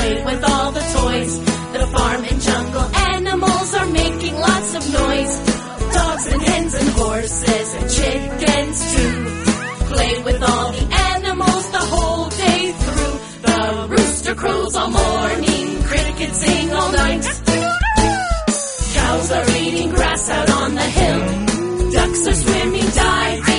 play with all the toys. The farm and jungle animals are making lots of noise. Dogs and hens and horses and chickens too. Play with all the animals the whole day through. The rooster crows all morning, crickets sing all night. Cows are eating grass out on the hill. Ducks are swimming, diving.